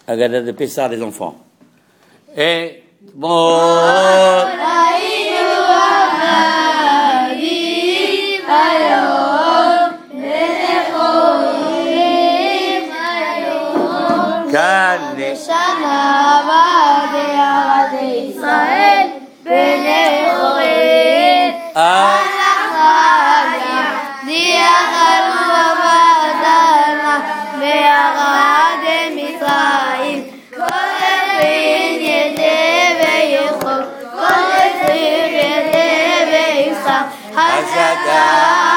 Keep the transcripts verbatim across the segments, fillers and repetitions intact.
Agada de Pessah des enfants. Et bon. שנה הבאה בארץ ישראל ונאורים על החגה דיחלו בבדלנה וירד מצרים כל אפרים ידי ויחוב כל אפרים ידי ויפסח השגה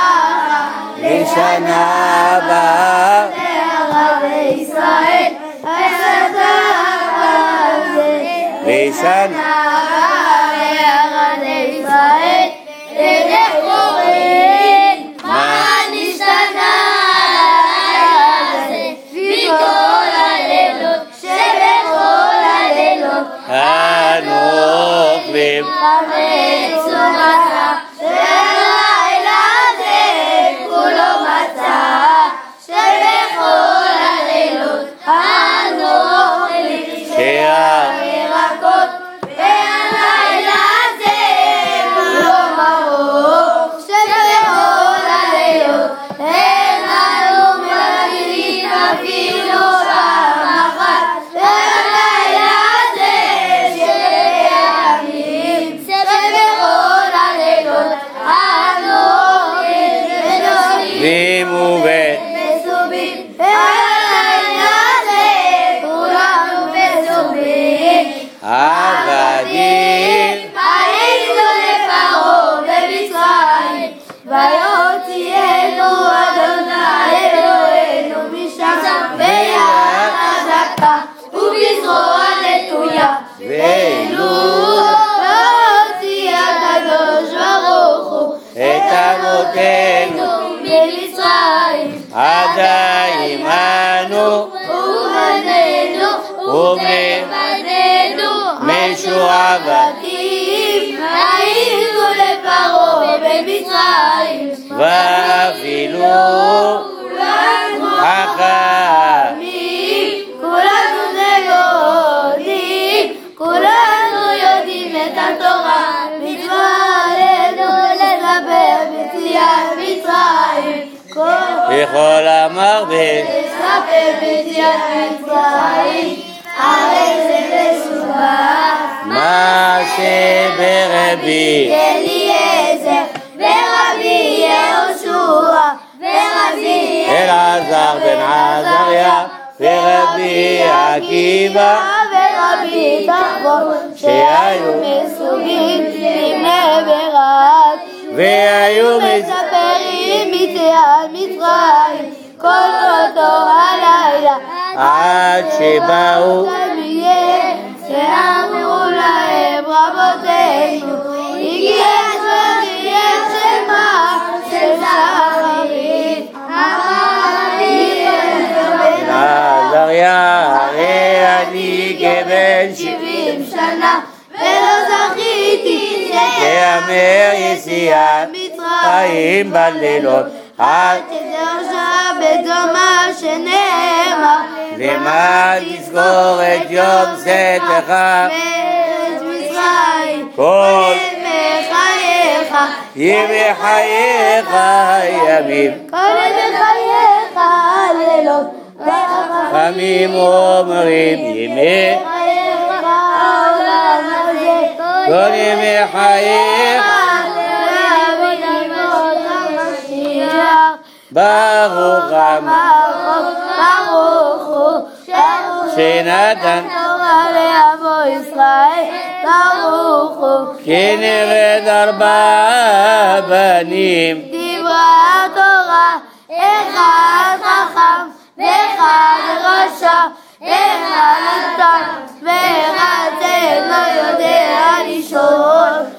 לשנה הבאה בארץ ישראל לשנה בארץ ישראל ונאורים מה נשתנה זה מכל הלילות שבכל הלילות אנו אוכלים חמץ ומצה והלילה הזה כולו מצה שבכל הלילות אנו אוכלים ירקות והלילה הזה כולו מרור שבכל הלילות אין לנו מרגילים אפילו פעם אחת והלילה הזה שבימים שבכל הלילות אנו אוכלים ונושאים ומובן מסובים והלילה הזה כולנו מסובים עבדים היינו לפרעה במצרים ויוציאנו אדוני אלוהינו משם ביד חזקה ובזרוע נטויה ואלו והוציא הקדוש ברוך הוא את אבותינו ממצרים עדיין עמנו ובנינו ובני ובנינו משועבדים היינו לפרעה במצרים ואפילו כולנו חכמים כולנו נגודים כולנו יודעים את התורה מצווה עלינו לדבר ביציאת מצרים וכל המרבה לספר ביציאת מצרים הרי זה מסובך מעשה ברבי אליעזר ורבי יהושע ורבי אלעזר בן עזריה ורבי עקיבא ורבי תחבון שהיו מסוגים לפני ברק והיו מספרים יציאת מצרים כל אותו הלילה עד שבאו תלמידיהם שאמרו להם רבותינו הגיע זמן של מה של שחרית אמרים עזריה הרי אני כבן שבעים שנה ולא זכיתי שיאמר יציאת חיים בלילות עד תדרשה בדומה שנאמר למען תזכור את יום צאתך מארץ מצרים כל ימי חייך ימי חייך ימים כל ימי חייך הלילות חכמים אומרים ימי חייך העולם הזה כל ימי חייך ברוך ברוך הוא שנתן תורה לעמו ישראל ברוך הוא כן ירד ארבעה בנים דיברה התורה אחד חכם ואחד רשע אחד נתן